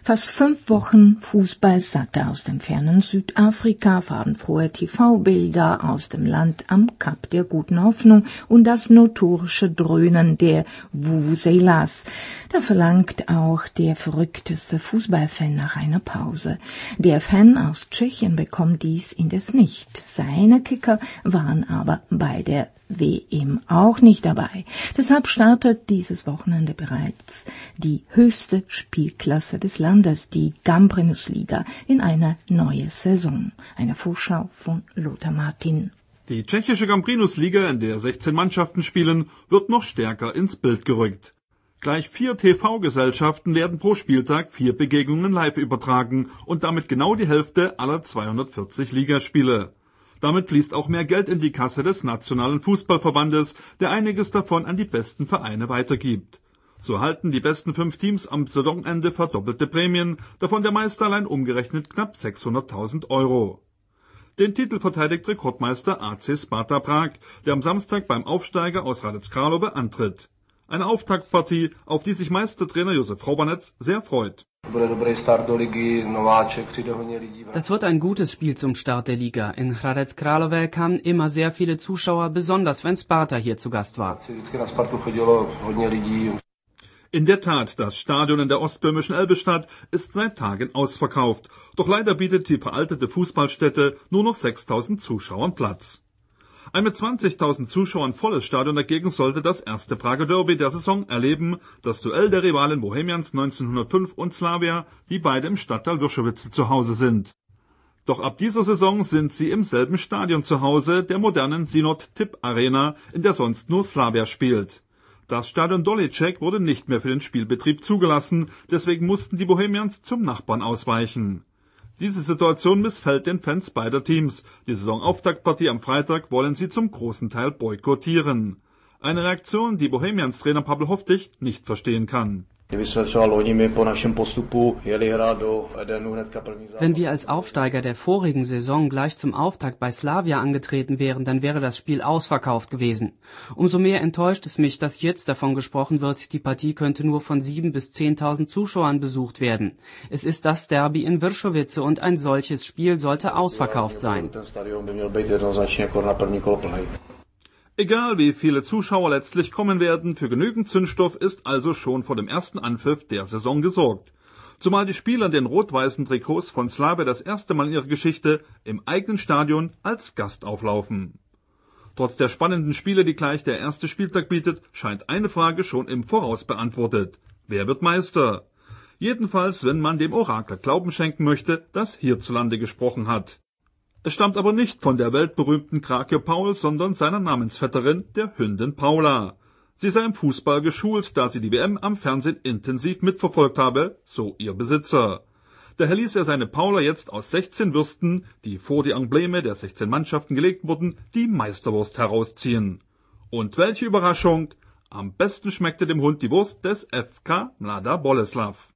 Fast 5 Wochen Fußball satte aus dem fernen Südafrika, farbenfrohe TV-Bilder aus dem Land am Kap der Guten Hoffnung und das notorische Dröhnen der Vuvuzelas. Da verlangt auch der verrückteste Fußballfan nach einer Pause. Der Fan aus Tschechien bekommt dies indes nicht. Seine Kicker waren aber bei der WM auch nicht dabei. Deshalb startet dieses Wochenende bereits die höchste Spielklasse des Landes, die Gambrinus-Liga, in eine neue Saison. Eine Vorschau von Lothar Martin. Die tschechische Gambrinus-Liga, in der 16 Mannschaften spielen, wird noch stärker ins Bild gerückt. Gleich 4 TV-Gesellschaften werden pro Spieltag 4 Begegnungen live übertragen und damit genau die Hälfte aller 240 Ligaspiele. Damit fließt auch mehr Geld in die Kasse des Nationalen Fußballverbandes, der einiges davon an die besten Vereine weitergibt. So erhalten die besten 5 Teams am Saisonende verdoppelte Prämien, davon der Meister allein umgerechnet knapp 600.000 €. Den Titel verteidigt Rekordmeister AC Sparta Prag, der am Samstag beim Aufsteiger aus Hradec Králové antritt. Eine Auftaktpartie, auf die sich Meistertrainer Josef Chrobanec sehr freut. Das wird ein gutes Spiel zum Start der Liga. In Hradec Králové kamen immer sehr viele Zuschauer, besonders wenn Sparta hier zu Gast war. In der Tat, das Stadion in der ostböhmischen Elbestadt ist seit Tagen ausverkauft. Doch leider bietet die veraltete Fußballstätte nur noch 6.000 Zuschauern Platz. Ein mit 20.000 Zuschauern volles Stadion dagegen sollte das erste Prager Derby der Saison erleben, das Duell der Rivalen Bohemians 1905 und Slavia, die beide im Stadtteil Vršovice zu Hause sind. Doch ab dieser Saison sind sie im selben Stadion zu Hause, der modernen Synod Tip Arena, in der sonst nur Slavia spielt. Das Stadion Dolicek wurde nicht mehr für den Spielbetrieb zugelassen, deswegen mussten die Bohemians zum Nachbarn ausweichen. Diese Situation missfällt den Fans beider Teams. Die Saisonauftaktpartie am Freitag wollen sie zum großen Teil boykottieren. Eine Reaktion, die Bohemians Trainer Pavel Hovtich nicht verstehen kann. Wenn wir als Aufsteiger der vorigen Saison gleich zum Auftakt bei Slavia angetreten wären, dann wäre das Spiel ausverkauft gewesen. Umso mehr enttäuscht es mich, dass jetzt davon gesprochen wird, die Partie könnte nur von 7.000 bis 10.000 Zuschauern besucht werden. Es ist das Derby in Vršovice und ein solches Spiel sollte ausverkauft sein. Egal wie viele Zuschauer letztlich kommen werden, für genügend Zündstoff ist also schon vor dem ersten Anpfiff der Saison gesorgt. Zumal die Spieler in den rot-weißen Trikots von Slavia das erste Mal in ihrer Geschichte im eigenen Stadion als Gast auflaufen. Trotz der spannenden Spiele, die gleich der erste Spieltag bietet, scheint eine Frage schon im Voraus beantwortet. Wer wird Meister? Jedenfalls, wenn man dem Orakel Glauben schenken möchte, das hierzulande gesprochen hat. Es stammt aber nicht von der weltberühmten Krake Paul, sondern seiner Namensvetterin, der Hündin Paula. Sie sei im Fußball geschult, da sie die WM am Fernsehen intensiv mitverfolgt habe, so ihr Besitzer. Daher ließ er seine Paula jetzt aus 16 Würsten, die vor die Embleme der 16 Mannschaften gelegt wurden, die Meisterwurst herausziehen. Und welche Überraschung! Am besten schmeckte dem Hund die Wurst des FK Mladá Boleslav.